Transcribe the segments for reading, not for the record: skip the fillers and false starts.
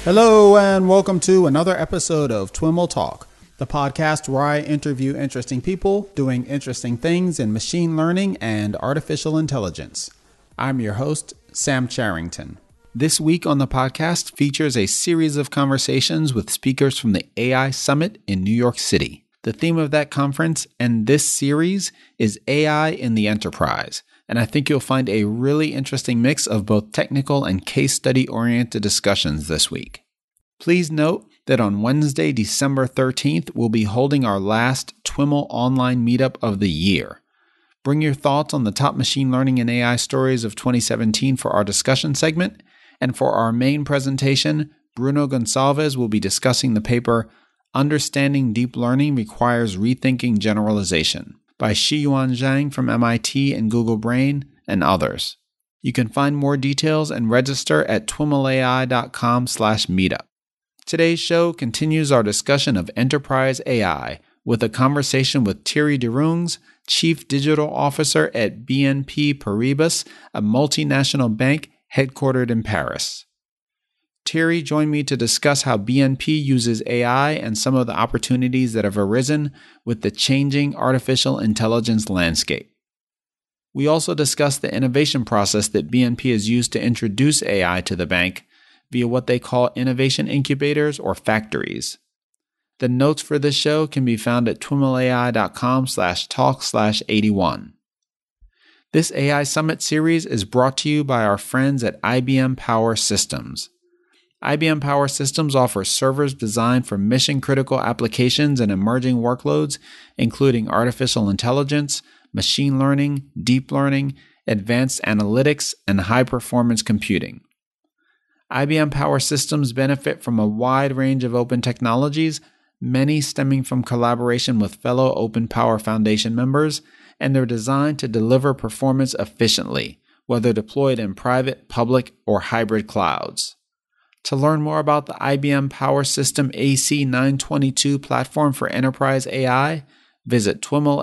Hello and welcome to another episode of TWIML Talk, the podcast where I interview interesting people doing interesting things in machine learning and artificial intelligence. I'm your host, Sam Charrington. This week on the podcast features a series of conversations with speakers from the AI Summit in New York City. The theme of that conference and this series is AI in the enterprise, and I think you'll find a really interesting mix of both technical and case study-oriented discussions this week. Please note that on Wednesday, December 13th, we'll be holding our last TWIML online meetup of the year. Bring your thoughts on the top machine learning and AI stories of 2017 for our discussion segment, and for our main presentation, Bruno Gonçalves will be discussing the paper Understanding Deep Learning Requires Rethinking Generalization by Shiyuan Zhang from MIT and Google Brain, and others. You can find more details and register at twimlai.com/meetup. Today's show continues our discussion of enterprise AI with a conversation with Thierry Derungs, Chief Digital Officer at BNP Paribas, a multinational bank headquartered in Paris. Thierry joined me to discuss how BNP uses AI and some of the opportunities that have arisen with the changing artificial intelligence landscape. We also discussed the innovation process that BNP has used to introduce AI to the bank via what they call innovation incubators or factories. The notes for this show can be found at twimlai.com/talk/81. This AI Summit series is brought to you by our friends at IBM Power Systems. IBM Power Systems offers servers designed for mission-critical applications and emerging workloads, including artificial intelligence, machine learning, deep learning, advanced analytics, and high-performance computing. IBM Power Systems benefit from a wide range of open technologies, many stemming from collaboration with fellow Open Power Foundation members, and they're designed to deliver performance efficiently, whether deployed in private, public, or hybrid clouds. To learn more about the IBM Power System AC922 platform for enterprise AI, visit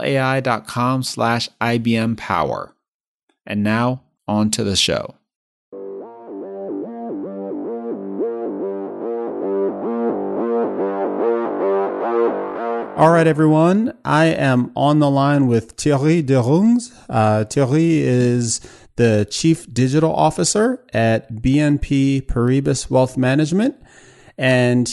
twimlai.com/IBMPower. And now, on to the show. All right, everyone. I am on the line with Thierry Derungs. Thierry is the Chief Digital Officer at BNP Paribas Wealth Management. And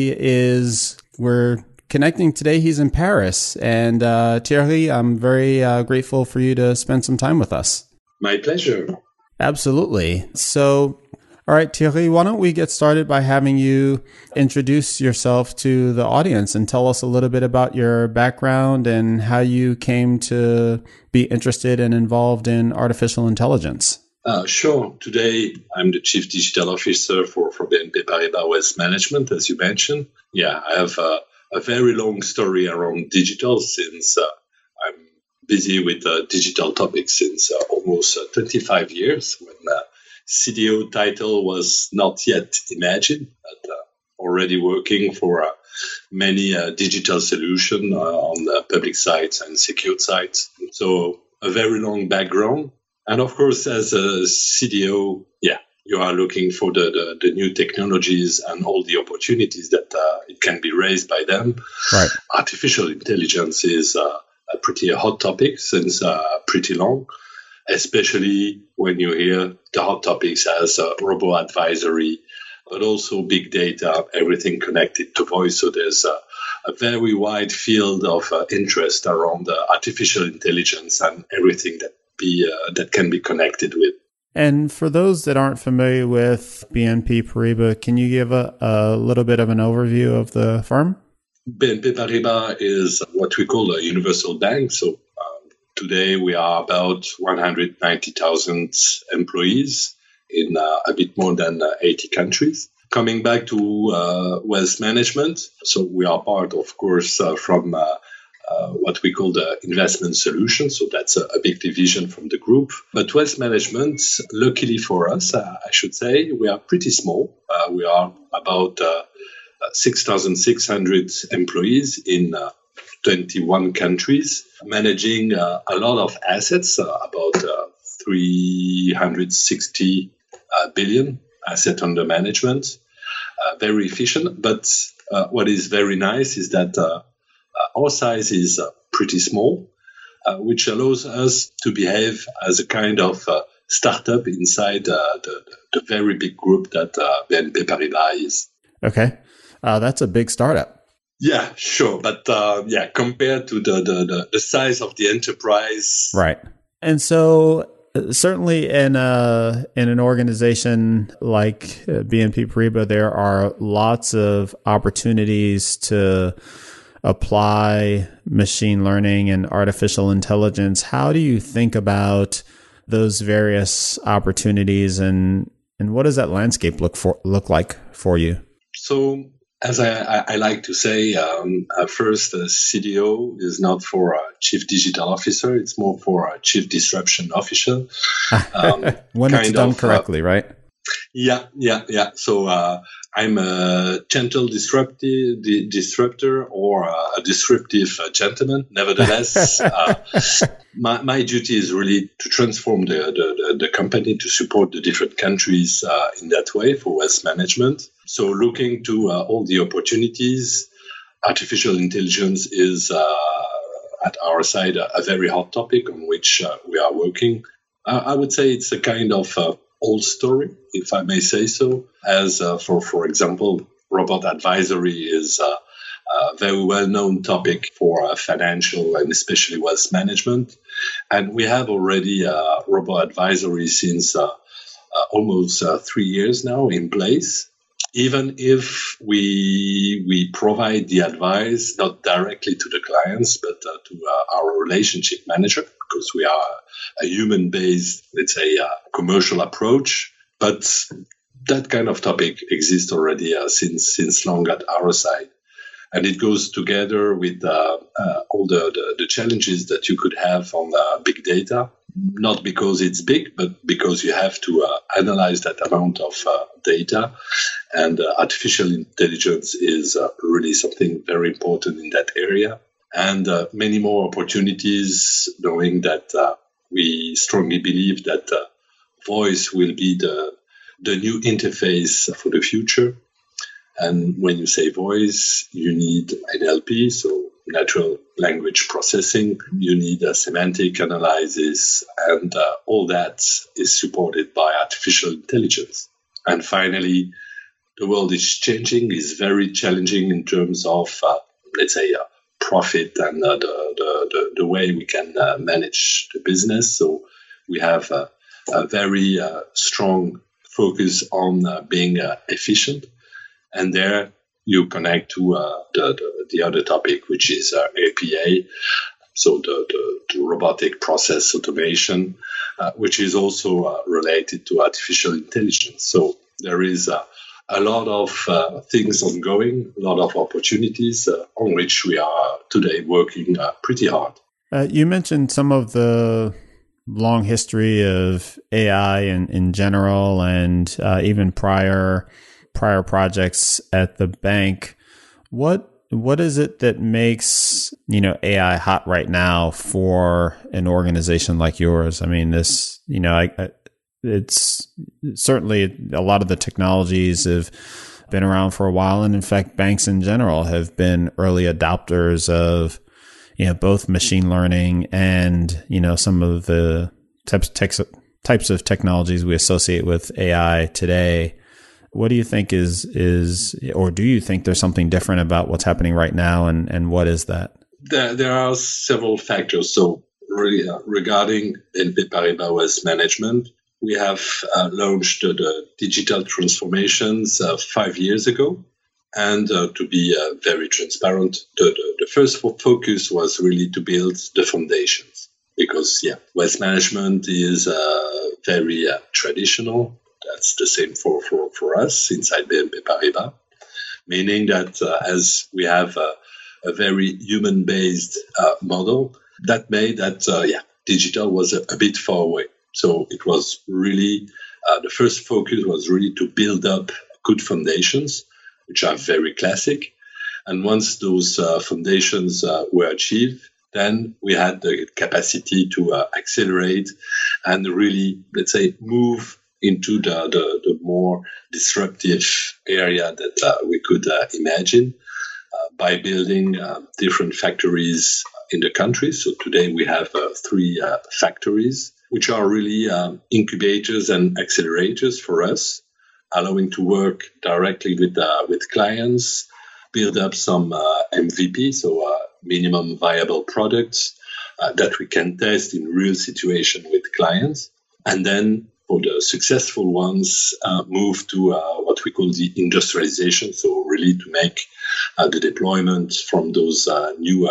we're connecting today. He's in Paris. And Thierry, I'm very grateful for you to spend some time with us. My pleasure. Absolutely. So, all right, Thierry, why don't we get started by having you introduce yourself to the audience and tell us a little bit about your background and how you came to be interested and involved in artificial intelligence. Sure. Today, I'm the Chief Digital Officer for BNP Paribas Wealth Management, as you mentioned. Yeah, I have a very long story around digital since I'm busy with digital topics since almost 25 years when CDO title was not yet imagined, but already working for many digital solutions on public sites and secured sites. So a very long background. And of course, as a CDO, you are looking for the new technologies and all the opportunities that it can be raised by them. Right. Artificial intelligence is a pretty hot topic since pretty long, especially when you hear the hot topics as robo-advisory, but also big data, everything connected to voice. So there's a very wide field of interest around artificial intelligence and everything that can be connected with. And for those that aren't familiar with BNP Paribas, can you give a little bit of an overview of the firm? BNP Paribas is what we call a universal bank. So today we are about 190,000 employees in a bit more than 80 countries. Coming back to wealth management, so we are part, of course, from what we call the investment solution. So that's a big division from the group. But wealth management, luckily for us, I should say, we are pretty small. We are about 6,600 employees in 21 countries, managing a lot of assets, about 360 billion asset under management. very efficient. But what is very nice is that our size is pretty small, which allows us to behave as a kind of startup inside the very big group that BNP Paribas is. Okay. That's a big startup. Yeah, sure. But compared to the size of the enterprise. Right. And so certainly in an organization like BNP Paribas, there are lots of opportunities to apply machine learning and artificial intelligence. How do you think about those various opportunities, and what does that landscape look like for you? So, as I like to say, first, CDO is not for a chief digital officer. It's more for a chief disruption officer. When it's done correctly, right? Yeah. So I'm a gentle disruptor or a disruptive gentleman. Nevertheless, my duty is really to transform the company, to support the different countries in that way for wealth management. So looking to all the opportunities, artificial intelligence is at our side a very hot topic on which we are working. I would say it's a kind of old story, if I may say so, as for example, robot advisory is a very well-known topic for financial and especially wealth management. And we have already robot advisory since almost 3 years now in place. Even if we provide the advice not directly to the clients, but to our relationship manager, because we are a human-based, let's say, commercial approach. But that kind of topic exists already since long at our side. And it goes together with all the challenges that you could have on big data, not because it's big, but because you have to analyze that amount of data. And artificial intelligence is really something very important in that area. And many more opportunities, knowing that we strongly believe that voice will be the new interface for the future. And when you say voice, you need NLP, so natural language processing. You need a semantic analysis, and all that is supported by artificial intelligence. And finally, the world is changing, is very challenging in terms of, let's say, profit and the way we can manage the business. So we have a very strong focus on being efficient. And there you connect to the other topic, which is APA, so the robotic process automation, which is also related to artificial intelligence. So there is a lot of things ongoing, a lot of opportunities on which we are today working pretty hard. You mentioned some of the long history of AI in general, and even prior projects at the bank. What is it that makes AI hot right now for an organization like yours? I mean, this it's certainly a lot of the technologies have been around for a while, and in fact, banks in general have been early adopters of both machine learning and some of the types of technologies we associate with AI today. What do you think is or do you think there's something different about what's happening right now, and what is that? There are several factors. So really, regarding BNP Paribas Wealth Management, we have launched the digital transformations 5 years ago. And to be very transparent, the first focus was really to build the foundations. Because, wealth management is very traditional. That's the same for us inside BNP Paribas, meaning that as we have a very human-based model, that made that, digital was a bit far away. So it was really, the first focus was really to build up good foundations, which are very classic. And once those foundations were achieved, then we had the capacity to accelerate and really, let's say, move into the more disruptive area that we could imagine by building different factories in the country. So today we have 3 factories, which are really incubators and accelerators for us, allowing to work directly with clients, build up some MVP, so minimum viable products that we can test in real situation with clients. And then for the successful ones, move to what we call the industrialization. So really to make the deployment from those new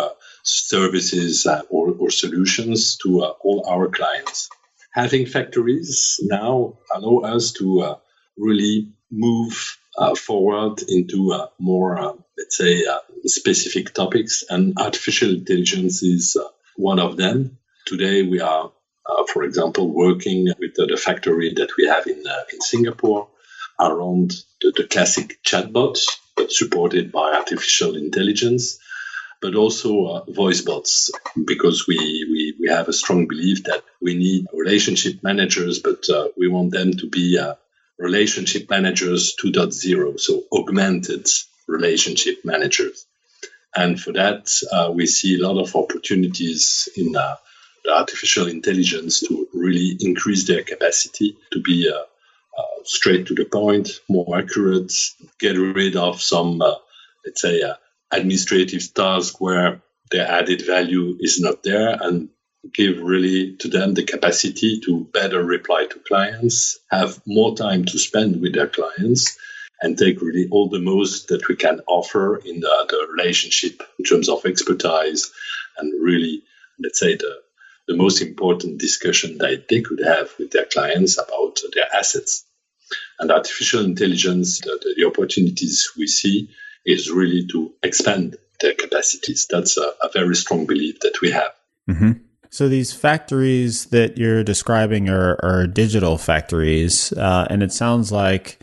services or solutions to all our clients. Having factories now allow us to really move forward into more, let's say, specific topics, and artificial intelligence is one of them. Today we are, for example, working with the factory that we have in Singapore around the classic chatbots, but supported by artificial intelligence, but also voice bots, because we have a strong belief that we need relationship managers, but we want them to be relationship managers 2.0, so augmented relationship managers. And for that, we see a lot of opportunities in the artificial intelligence to really increase their capacity to be straight to the point, more accurate, get rid of some, let's say, administrative tasks where their added value is not there, and give really to them the capacity to better reply to clients, have more time to spend with their clients, and take really all the most that we can offer in the relationship in terms of expertise, and really, let's say, the most important discussion that they could have with their clients about their assets. And artificial intelligence, the opportunities we see is really to expand their capacities. That's a very strong belief that we have. Mm-hmm. So these factories that you're describing are digital factories, and it sounds like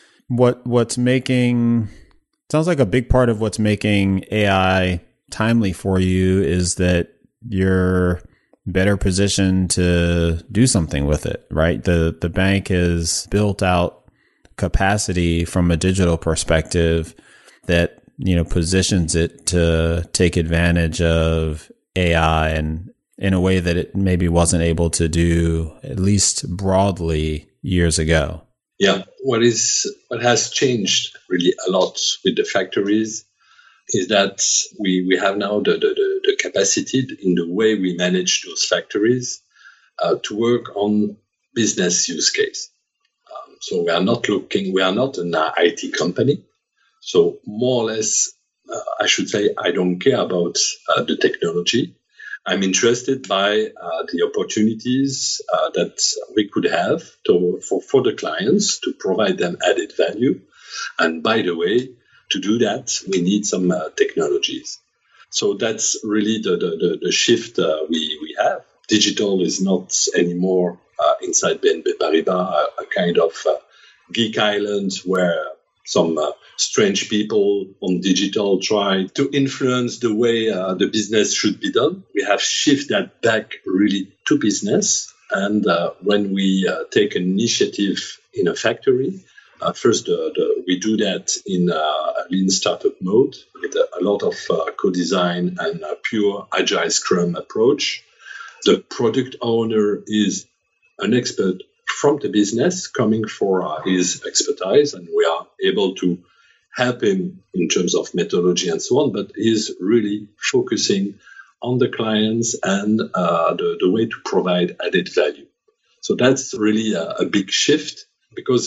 sounds like a big part of what's making AI timely for you is that you're better positioned to do something with it, right? The bank has built out capacity from a digital perspective that, positions it to take advantage of AI and in a way that it maybe wasn't able to do, at least broadly, years ago. Yeah, what has changed really a lot with the factories is that we have now the capacity in the way we manage those factories to work on business use case. So we are not an IT company. So more or less, I should say, I don't care about the technology. I'm interested by the opportunities that we could have for the clients to provide them added value. And by the way, to do that, we need some technologies. So that's really the shift we have. Digital is not anymore inside BNP Paribas a kind of geek island where some strange people on digital try to influence the way the business should be done. We have shifted that back really to business. And when we take an initiative in a factory, first we do that in a lean startup mode with a lot of co-design and a pure agile scrum approach. The product owner is an expert from the business coming for his expertise, and we are able to help him in terms of methodology and so on, but he's really focusing on the clients and the way to provide added value. So that's really a big shift, because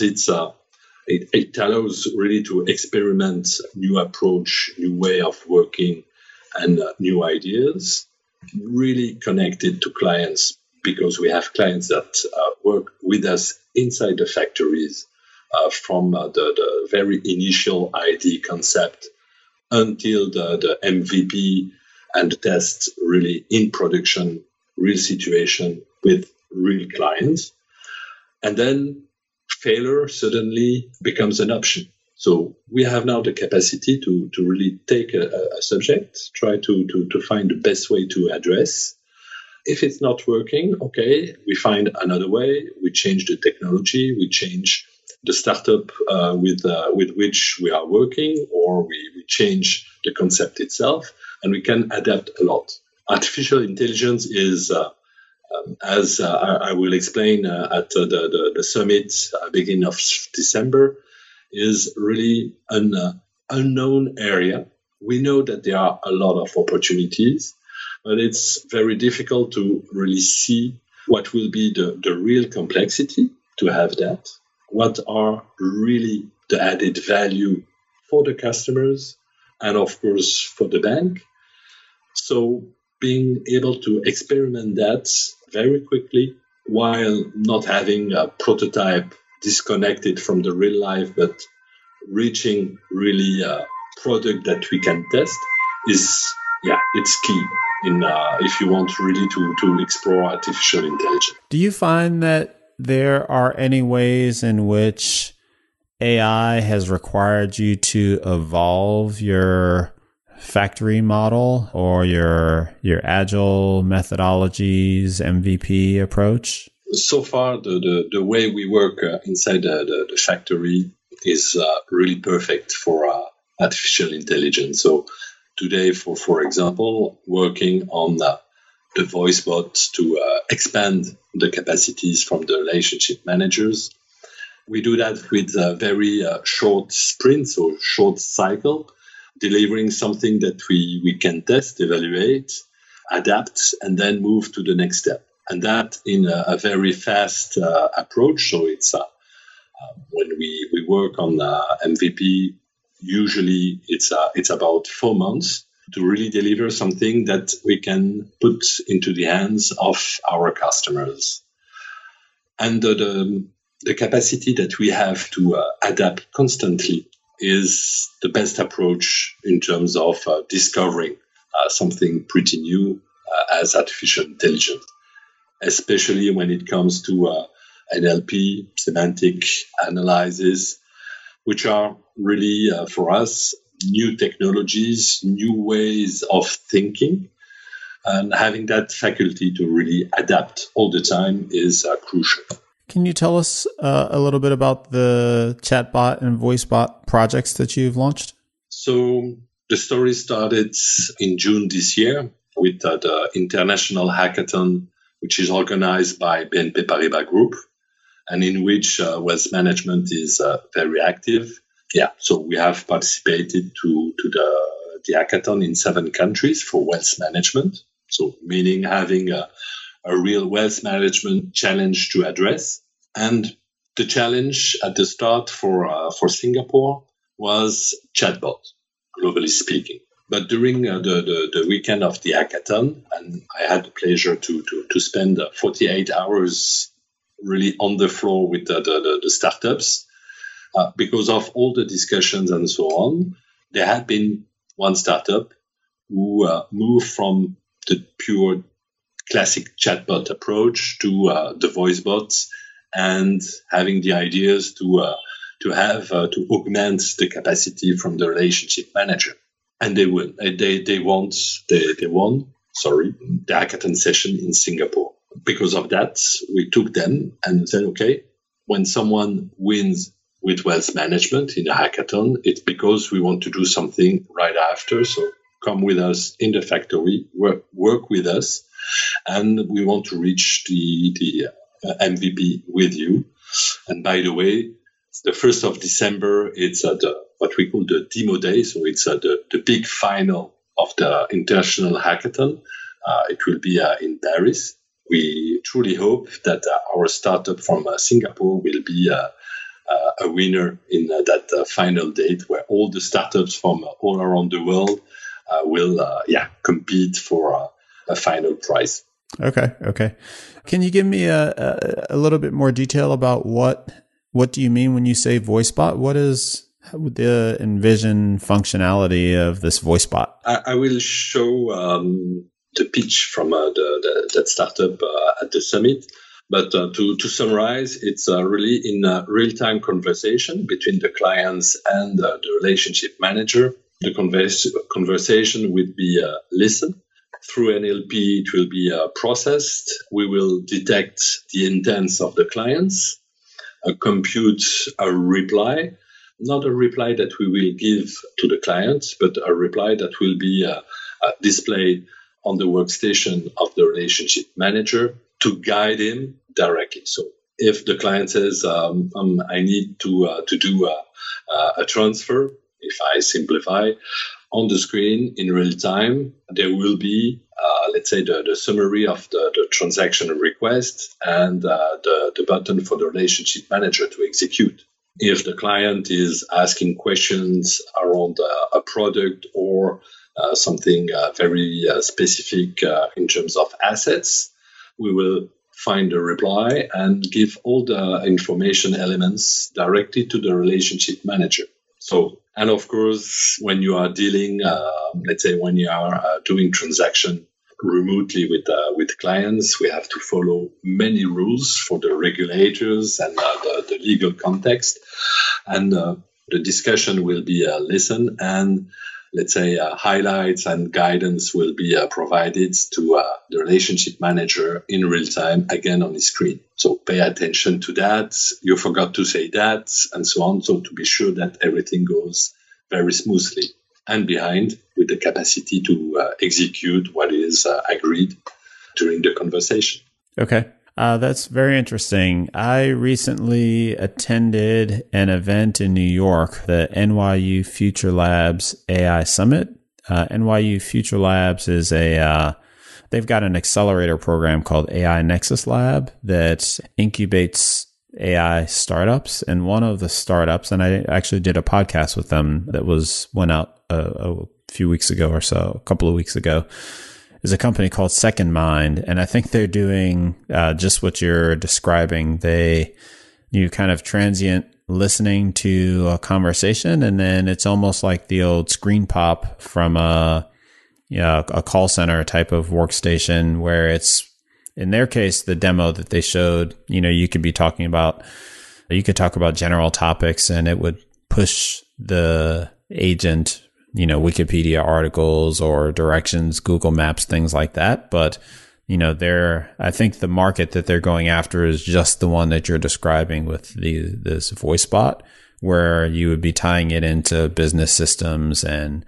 it allows really to experiment new approach, new way of working, and new ideas, really connected to clients, because we have clients that work with us inside the factories from the very initial idea concept until the MVP and the test really in production, real situation with real clients. And then failure suddenly becomes an option. So we have now the capacity to really take a subject, try to find the best way to address if it's not working, okay, we find another way. We change the technology. We change the startup with which we are working, or we change the concept itself, and we can adapt a lot. Artificial intelligence is, as I will explain at the summit beginning of December, is really an unknown area. We know that there are a lot of opportunities, but it's very difficult to really see what will be the real complexity to have that. What are really the added value for the customers and, of course, for the bank. So being able to experiment that very quickly while not having a prototype disconnected from the real life, but reaching really a product that we can test is, it's key in if you want really to explore artificial intelligence. Do you find that there are any ways in which AI has required you to evolve your factory model or your agile methodologies, MVP approach? So far, the way we work inside the factory is really perfect for artificial intelligence. So today, for example, working on the voice bot to expand the capacities from the relationship managers. We do that with very short sprints or short cycle, delivering something that we can test, evaluate, adapt, and then move to the next step. And that in a very fast approach. So it's when we work on MVP, usually it's about 4 months to really deliver something that we can put into the hands of our customers. And the capacity that we have to adapt constantly is the best approach in terms of discovering something pretty new as artificial intelligence, especially when it comes to NLP, semantic analysis, which are really, for us, new technologies, new ways of thinking. And having that faculty to really adapt all the time is crucial. Can you tell us a little bit about the chatbot and voicebot projects that you've launched? So the story started in June this year with the International Hackathon, which is organized by BNP Paribas Group, and in which wealth management is very active. Yeah, so we have participated to the hackathon in 7 countries for wealth management. So meaning having a real wealth management challenge to address. And the challenge at the start for Singapore was chatbot, globally speaking. But during the weekend of the hackathon, and I had the pleasure to spend 48 hours really on the floor with the startups, because of all the discussions and so on, there had been one startup who moved from the pure classic chatbot approach to the voice bots and having the ideas to augment the capacity from the relationship manager. And they won the hackathon session in Singapore. Because of that, we took them and said, okay, when someone wins with wealth management in a hackathon, it's because we want to do something right after. So come with us in the factory, work with us, and we want to reach the MVP with you. And by the way, the 1st of December, it's what we call the demo day. So it's the big final of the International Hackathon. It will be in Paris. We truly hope that our startup from Singapore will be a winner in that final date where all the startups from all around the world will compete for a final prize. Okay. Can you give me a little bit more detail about what do you mean when you say voice bot? What is the envision functionality of this voice bot? I will show the pitch from that startup at the summit. But to summarize, it's really in a real-time conversation between the clients and the relationship manager. The conversation will be listened, through NLP, it will be processed. We will detect the intents of the clients, compute a reply, not a reply that we will give to the client, but a reply that will be displayed on the workstation of the relationship manager to guide him directly. So if the client says, I need to do a transfer, if I simplify, on the screen in real time, there will be, let's say, the summary of the transaction request and the button for the relationship manager to execute. If the client is asking questions around a product or something very specific in terms of assets, we will find a reply and give all the information elements directly to the relationship manager. So, and of course, when you are dealing, let's say, when you are doing transaction remotely with clients, we have to follow many rules for the regulators and the legal context. And the discussion will be listened, and let's say highlights and guidance will be provided to the relationship manager in real time, again on the screen. So pay attention to that. You forgot to say that, and so on. So to be sure that everything goes very smoothly, and behind with the capacity to execute what is agreed during the conversation. Okay. That's very interesting. I recently attended an event in New York, the NYU Future Labs AI Summit. NYU Future Labs is they've got an accelerator program called AI Nexus Lab that incubates AI startups. And one of the startups, and I actually did a podcast with them that went out a few weeks ago or so, a couple of weeks ago, is a company called Second Mind. And I think they're doing just what you're describing. You kind of transient listening to a conversation, and then it's almost like the old screen pop from a call center type of workstation, where it's, in their case, the demo that they showed, you could talk about general topics and it would push the agent, Wikipedia articles or directions, Google Maps, things like that. But, I think the market that they're going after is just the one that you're describing with this voice bot, where you would be tying it into business systems. And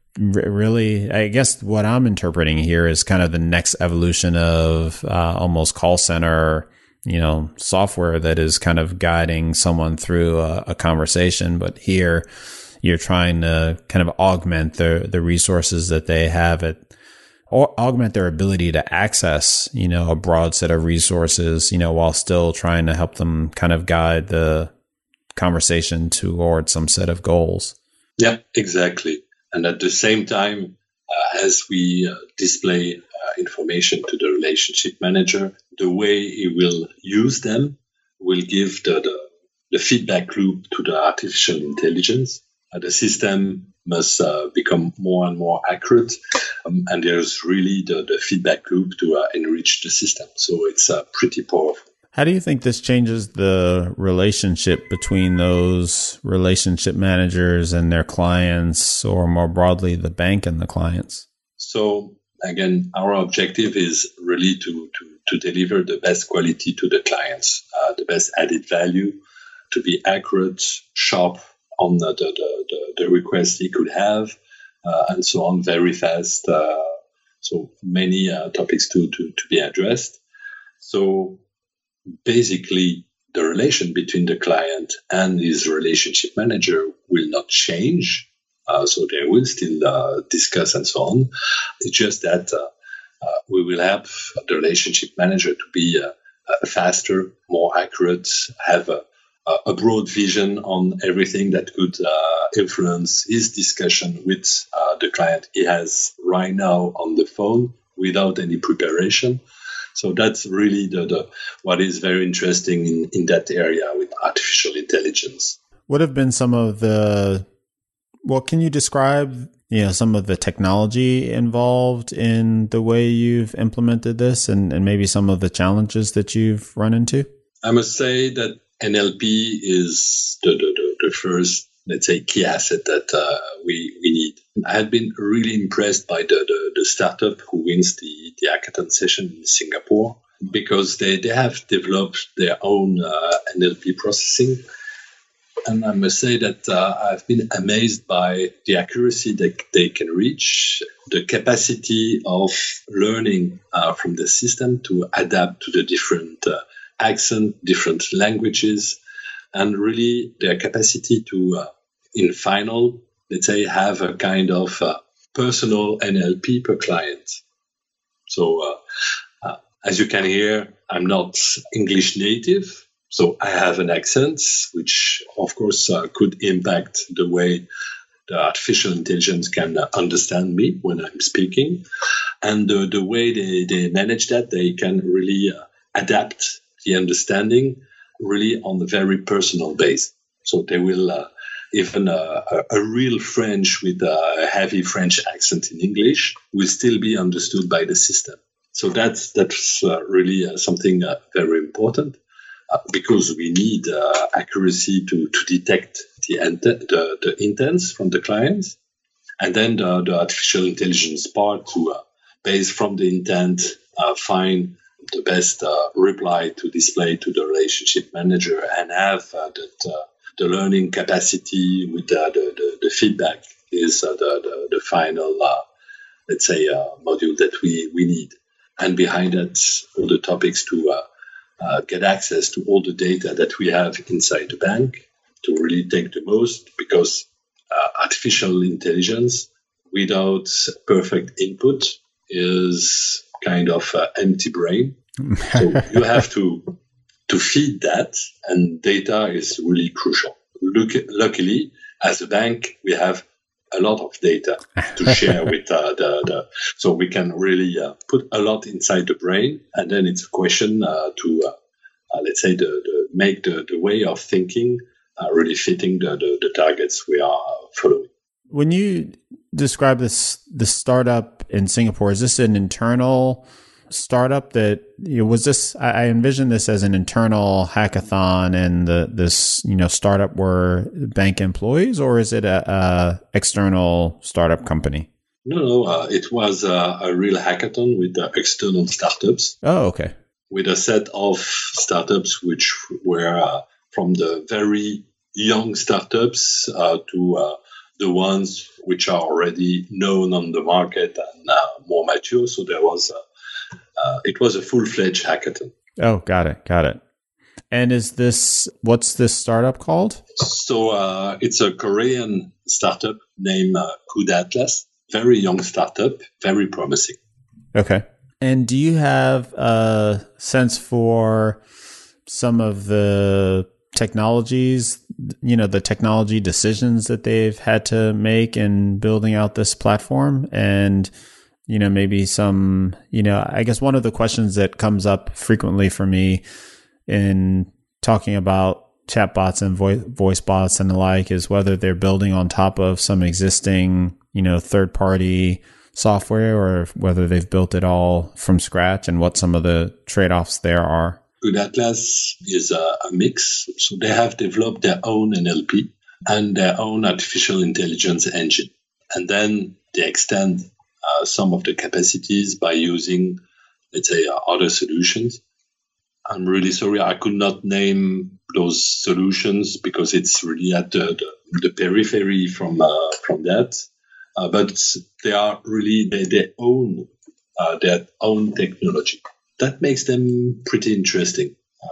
really, I guess what I'm interpreting here is kind of the next evolution of almost call center, software that is kind of guiding someone through a conversation. But here, you're trying to kind of augment the resources that they have or augment their ability to access, a broad set of resources, while still trying to help them kind of guide the conversation toward some set of goals. Yeah, exactly. And at the same time, as we display information to the relationship manager, the way he will use them will give the feedback loop to the artificial intelligence. The system must become more and more accurate, and there's really the feedback loop to enrich the system. So it's pretty powerful. How do you think this changes the relationship between those relationship managers and their clients, or more broadly, the bank and the clients? So again, our objective is really to deliver the best quality to the clients, the best added value, to be accurate, sharp on the request he could have, and so on, very fast. So many topics to be addressed. So basically, the relation between the client and his relationship manager will not change. So they will still discuss and so on. It's just that we will help the relationship manager to be faster, more accurate, have a broad vision on everything that could influence his discussion with the client he has right now on the phone without any preparation. So that's really what is very interesting in that area with artificial intelligence. What have been some of can you describe, some of the technology involved in the way you've implemented this, and maybe some of the challenges that you've run into? I must say that NLP is the first let's say, key asset that we need. I had been really impressed by the startup who wins the hackathon session in Singapore, because they have developed their own NLP processing. And I must say that I've been amazed by the accuracy that they can reach, the capacity of learning from the system to adapt to the different accent, different languages, and really their capacity to, in final, let's say, have a kind of personal NLP per client. So as you can hear, I'm not English native. So I have an accent, which, of course, could impact the way the artificial intelligence can understand me when I'm speaking. And the way they manage that, they can really adapt the understanding really on a very personal base. So they will, even a real French with a heavy French accent in English will still be understood by the system. So that's really something very important. Because we need accuracy to detect the intents from the clients, and then the artificial intelligence part to, based from the intent, find the best reply to display to the relationship manager, and have the learning capacity with the feedback is the final, let's say, module that we need. And behind that, all the topics to get access to all the data that we have inside the bank to really take the most, because artificial intelligence without perfect input is kind of empty brain. So you have to feed that, and data is really crucial. Luckily, as a bank, we have a lot of data to share with so we can really put a lot inside the brain, and then it's a question to let's say make the way of thinking really fitting the targets we are following. When you describe this startup in Singapore, is this an internal startup that was this? I envision this as an internal hackathon, and this startup were bank employees, or is it a external startup company? No, it was a real hackathon with external startups. Oh, okay. With a set of startups which were from the very young startups to the ones which are already known on the market and more mature. So there was it was a full-fledged hackathon. Oh, got it. And what's this startup called? So it's a Korean startup named Good Atlas. Very young startup, very promising. Okay. And do you have a sense for some of the technologies, the technology decisions that they've had to make in building out this platform? And, maybe some, I guess one of the questions that comes up frequently for me in talking about chatbots and voice bots and the like is whether they're building on top of some existing, third-party software, or whether they've built it all from scratch, and what some of the trade-offs there are. Good Atlas is a mix. So they have developed their own NLP and their own artificial intelligence engine. And then they extend some of the capacities by using, let's say, other solutions. I'm really sorry, I could not name those solutions because it's really at the periphery from that. But they are really, they own their own technology. That makes them pretty interesting.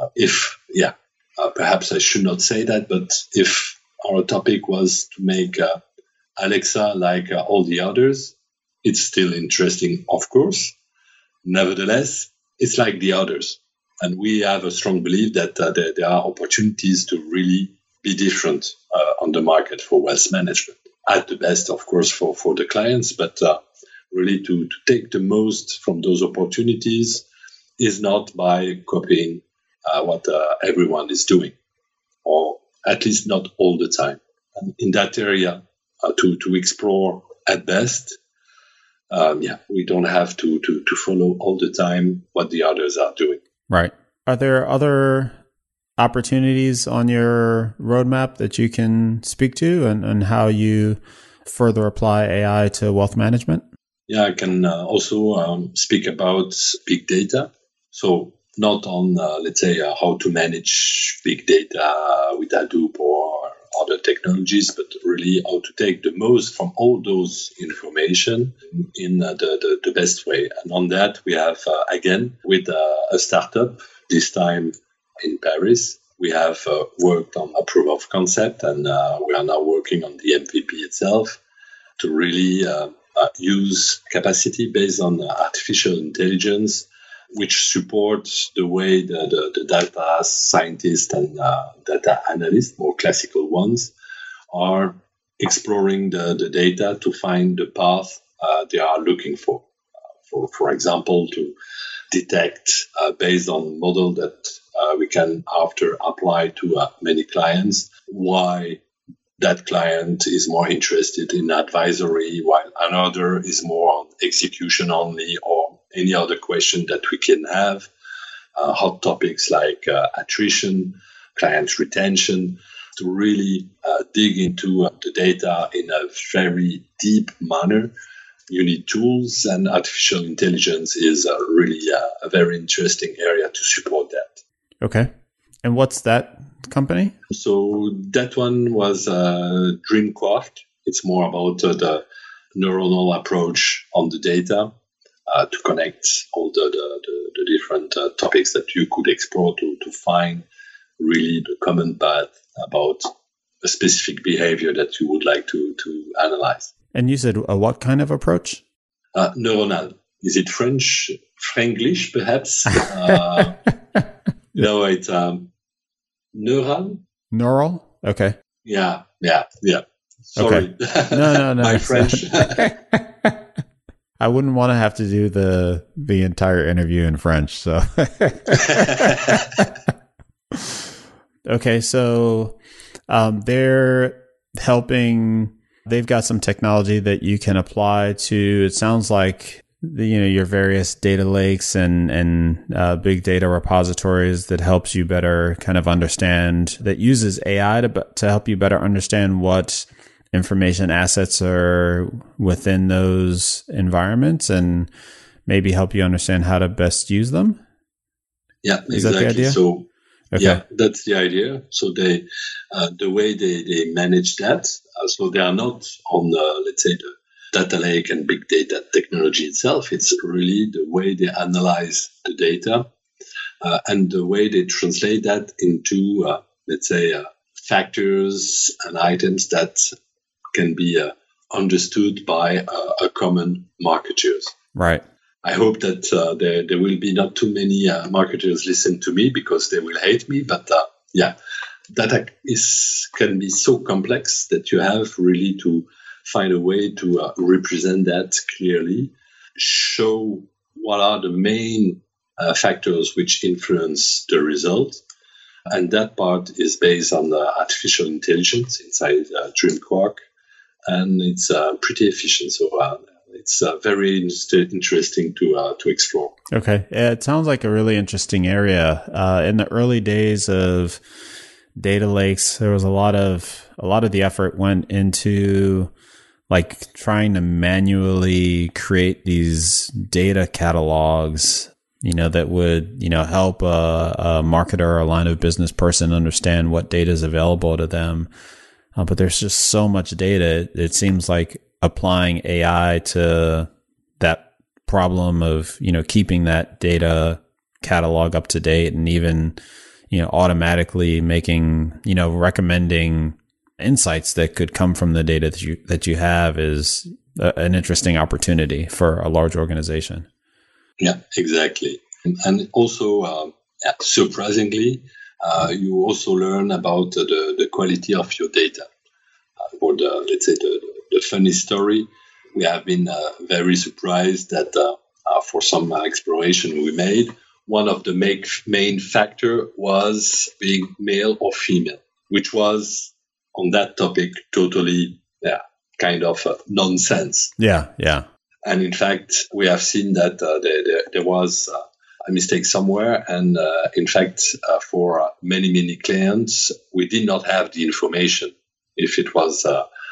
Perhaps I should not say that, but if our topic was to make Alexa like all the others, it's still interesting, of course. Nevertheless, it's like the others. And we have a strong belief that there are opportunities to really be different on the market for wealth management. At the best, of course, for the clients, but really to take the most from those opportunities is not by copying what everyone is doing, or at least not all the time. And in that area, to explore at best, we don't have to follow all the time what the others are doing. Right. Are there other opportunities on your roadmap that you can speak to and how you further apply AI to wealth management? Yeah, I can also speak about big data. So not on, let's say, how to manage big data with Hadoop or other technologies, but really how to take the most from all those information in the best way. And on that, we have, again, with a startup, this time in Paris, we have worked on a proof of concept, and we are now working on the MVP itself to really use capacity based on artificial intelligence, which supports the way the data scientists and data analysts, more classical ones, are exploring the data to find the path they are looking for. For example, to detect based on model that we can after apply to many clients, why that client is more interested in advisory while another is more on execution only, or any other question that we can have. Hot topics like attrition, client retention, to really dig into the data in a very deep manner. You need tools, and artificial intelligence is really a very interesting area to support that. Okay. And what's that company? So that one was DreamQuark. It's more about the neuronal approach on the data to connect all the different topics that you could explore to find really the common path about a specific behavior that you would like to analyze. And you said what kind of approach? Neuronal. Is it French? Franglish, perhaps? No, it's neural. Neural? Okay. Yeah. Sorry. Okay. No. My French. I wouldn't want to have to do the entire interview in French. So. Okay, so they're helping. They've got some technology that you can apply to. It sounds like your various data lakes and big data repositories that helps you better kind of understand. That uses AI to help you better understand what information assets are within those environments and maybe help you understand how to best use them. Yeah, Is exactly. that the idea? So. Okay. Yeah, that's the idea. So they, the way they manage that, so they are not on let's say the data lake and big data technology itself. It's really the way they analyze the data and the way they translate that into let's say factors and items that can be understood by a common marketers. Right. I hope that there will be not too many marketers listen to me because they will hate me. But data can be so complex that you have really to find a way to represent that clearly, show what are the main factors which influence the result. And that part is based on the artificial intelligence inside DreamQuark, and it's pretty efficient. So it's very interesting to explore. Okay. It sounds like a really interesting area. In the early days of data lakes, there was a lot of the effort went into like trying to manually create these data catalogs, that would, help a marketer or a line of business person understand what data is available to them. But there's just so much data. It seems like applying AI to that problem of, keeping that data catalog up to date and even, automatically making, recommending insights that could come from the data that you have is an interesting opportunity for a large organization. Yeah, exactly. And also, surprisingly, you also learn about the quality of your data. For let's say the funny story, we have been very surprised that for some exploration we made, one of the main factor was being male or female, which was on that topic totally kind of nonsense. Yeah. And in fact, we have seen that there was a mistake somewhere. And in fact, for many clients, we did not have the information if it was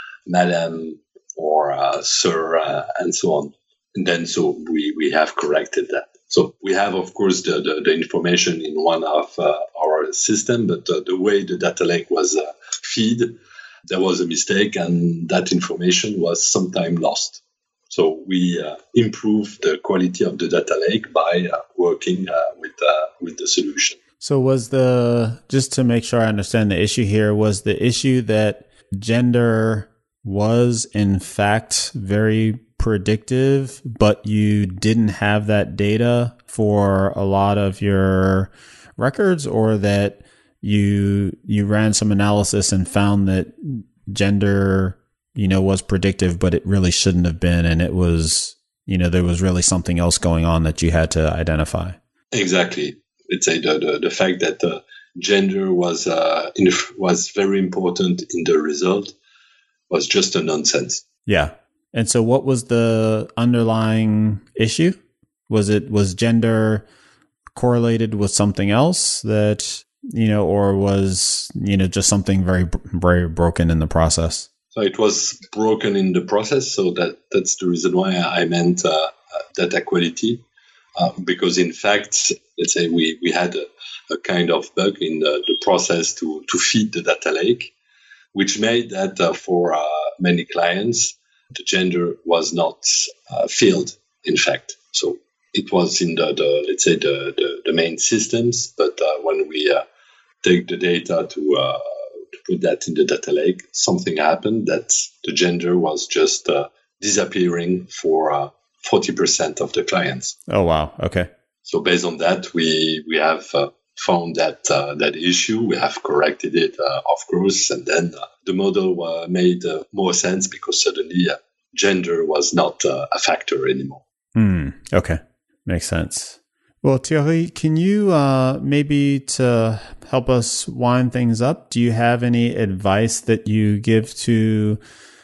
Madam or Sir and so on. And then so we have corrected that. So we have, of course, the information in one of our system, but the way the data lake was feed, there was a mistake, and that information was sometime lost. So we improved the quality of the data lake by working with the solution. So just to make sure I understand the issue here, was the issue that gender was in fact very predictive, but you didn't have that data for a lot of your records, or that you ran some analysis and found that gender, was predictive, but it really shouldn't have been, and it was, there was really something else going on that you had to identify? Exactly. Let's say the fact that gender was very important in the result was just a nonsense. Yeah. And so what was the underlying issue? Was gender correlated with something else that, or was, just something very, very broken in the process? So it was broken in the process. So that's the reason why I meant data quality. Because in fact, let's say we had a kind of bug in the process to feed the data lake, which made that for many clients, the gender was not filled, in fact. So it was in the main systems, but when we take the data to put that in the data lake, something happened that the gender was just disappearing for 40% of the clients. Oh, wow. Okay. So based on that, we have found that issue. We have corrected it, of course, and then the model made more sense because suddenly gender was not a factor anymore. Okay. Makes sense. Well, Thierry, can you maybe to help us wind things up, do you have any advice that you'd give to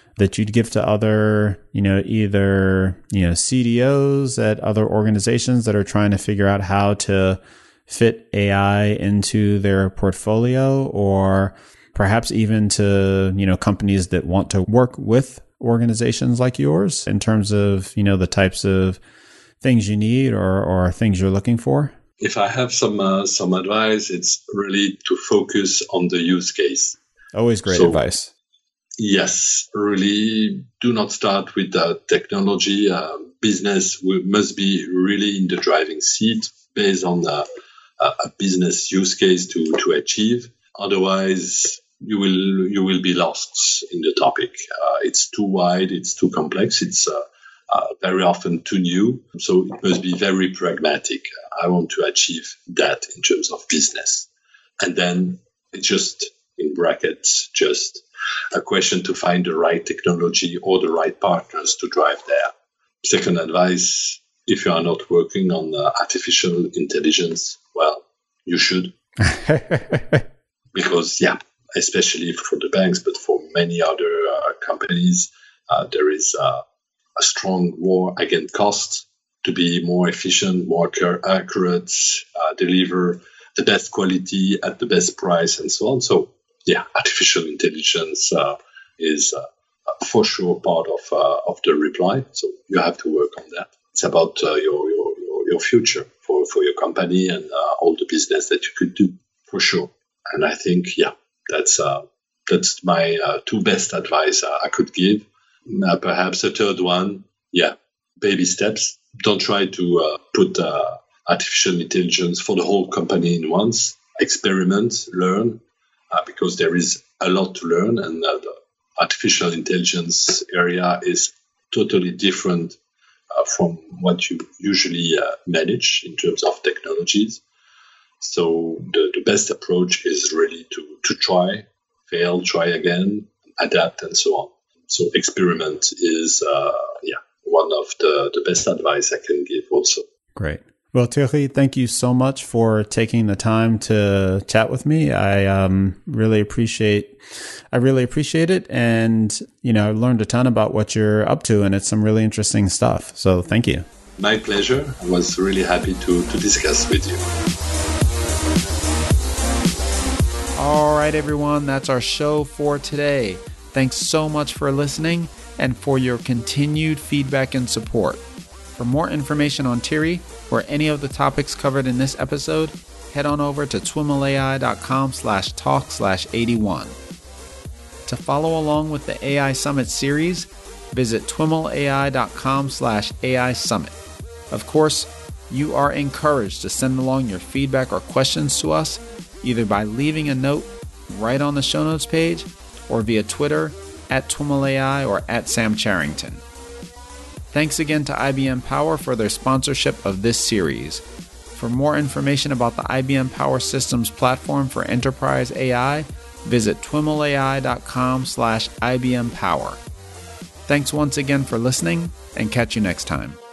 other, either, CDOs at other organizations that are trying to figure out how to fit AI into their portfolio, or perhaps even to, companies that want to work with organizations like yours in terms of, the types of things you need or things you're looking for? If I have some advice, it's really to focus on the use case. Always great advice. Yes, really do not start with the technology. Business must be really in the driving seat based on a business use case to achieve. Otherwise, you will be lost in the topic. It's too wide, it's too complex, it's very often too new. So it must be very pragmatic. I want to achieve that in terms of business. And then it's just, in brackets, just a question to find the right technology or the right partners to drive there. Second advice, if you are not working on artificial intelligence, well, you should. Because, especially for the banks, but for many other companies, there is a strong war against cost to be more efficient, more accurate, deliver the best quality at the best price, and so on. So, artificial intelligence is for sure part of the reply. So you have to work on that. It's about your future for your company and all the business that you could do, for sure. And I think, that's my two best advice I could give. Perhaps a third one, baby steps. Don't try to put artificial intelligence for the whole company in once. Experiment, learn, because there is a lot to learn, and the artificial intelligence area is totally different from what you usually manage in terms of technologies. So the best approach is really to try, fail, try again, adapt, and so on. So experiment is, one of the best advice I can give also. Great. Well, Thierry, thank you so much for taking the time to chat with me. I really appreciate it. And, I learned a ton about what you're up to, and it's some really interesting stuff. So thank you. My pleasure. I was really happy to discuss with you. All right, everyone, that's our show for today. Thanks so much for listening and for your continued feedback and support. For more information on Thierry or any of the topics covered in this episode, head on over to twimlai.com/talk/81. To follow along with the AI Summit series, visit twimlai.com/AI Summit. Of course, you are encouraged to send along your feedback or questions to us, either by leaving a note right on the show notes page or via Twitter @TwimlAI or @SamCharrington. Thanks again to IBM Power for their sponsorship of this series. For more information about the IBM Power Systems platform for enterprise AI, visit twimlai.com/IBM Power. Thanks once again for listening, and catch you next time.